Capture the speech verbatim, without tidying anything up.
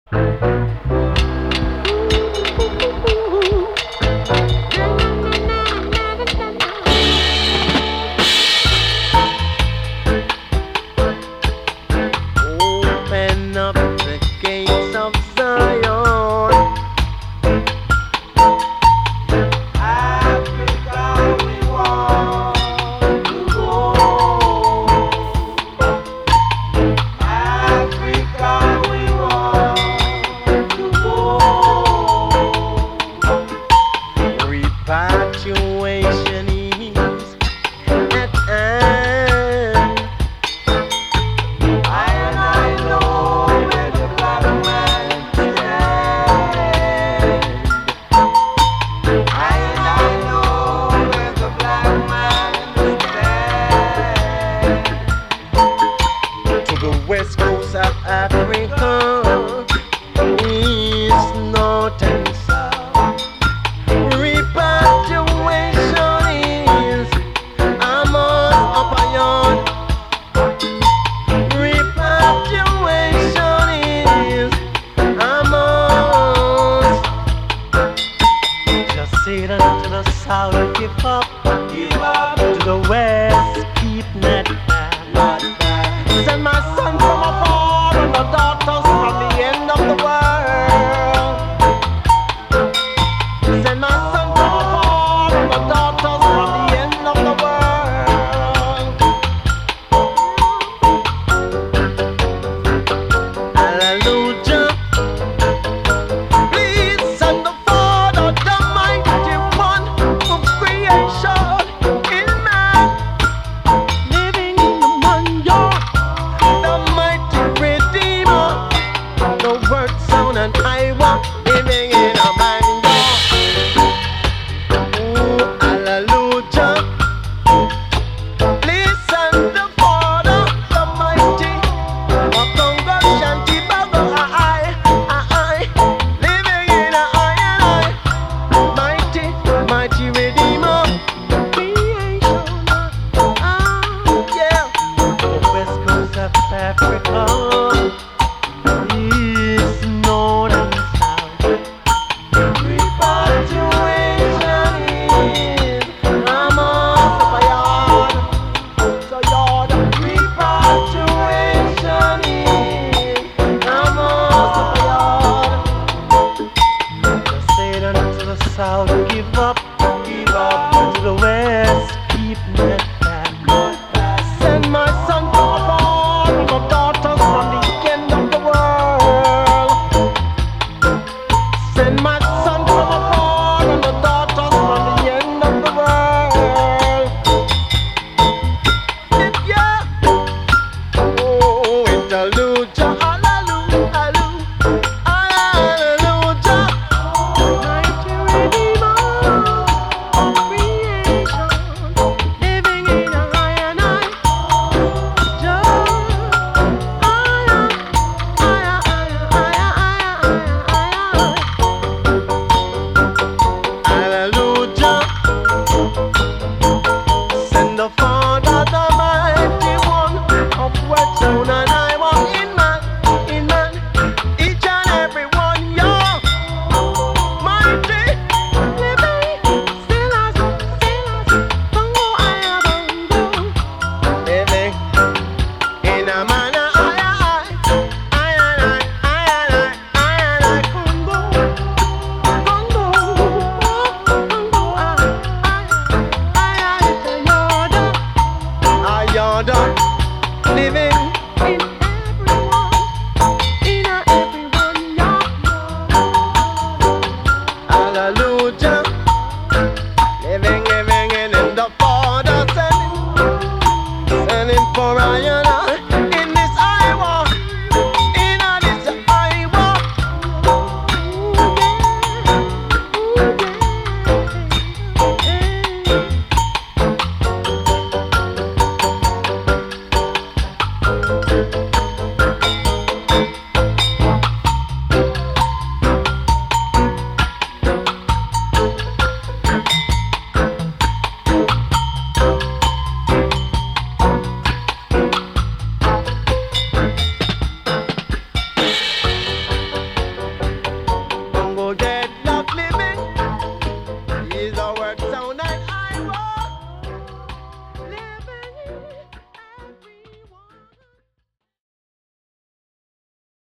Open up the gates of Zion. Africa, we want to go. Africa, we want to go. Repatriation is at hand. I and I know where the black man stands. I and I know where the black man stands. To the west coast of Africa, east, north, and south. Repatriation is Amos upon Repatriation is Amos. Just say that to the south, give up, give up. To the west, keep not bad, not bad. Send my son from afar and my daughters from the end of the world. Send my son from afar and my daughters from the end of the world. Hallelujah. Please send the Father, the mighty one of creation, in man, living among you, the mighty Redeemer, the word, sound, and I walk.